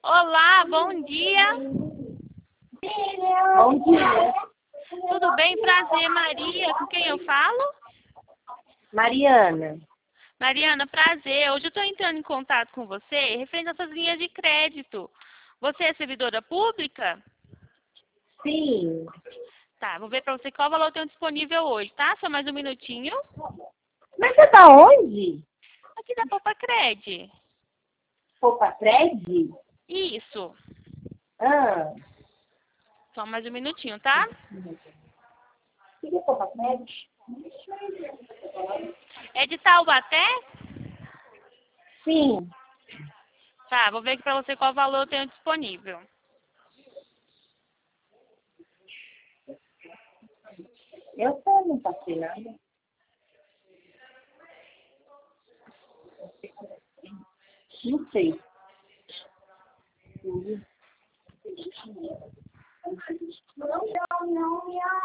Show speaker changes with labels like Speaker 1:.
Speaker 1: Olá, bom dia.
Speaker 2: Bom dia.
Speaker 1: Tudo bem? Prazer, Maria. Com quem eu falo?
Speaker 2: Mariana.
Speaker 1: Mariana, prazer. Hoje eu estou entrando em contato com você referente às suas linhas de crédito. Você é servidora pública?
Speaker 2: Sim.
Speaker 1: Tá, vou ver para você qual valor eu tenho disponível hoje, tá? Só mais um minutinho.
Speaker 2: Mas você tá onde?
Speaker 1: Aqui da Popacred.
Speaker 2: Popacred?
Speaker 1: Isso.
Speaker 2: Ah.
Speaker 1: Só mais um minutinho, tá?
Speaker 2: O que é Popacred?
Speaker 1: É de Taubaté?
Speaker 2: Sim.
Speaker 1: Tá, vou ver aqui para você qual valor eu tenho disponível.
Speaker 2: Eu só não passei nada. Não sei.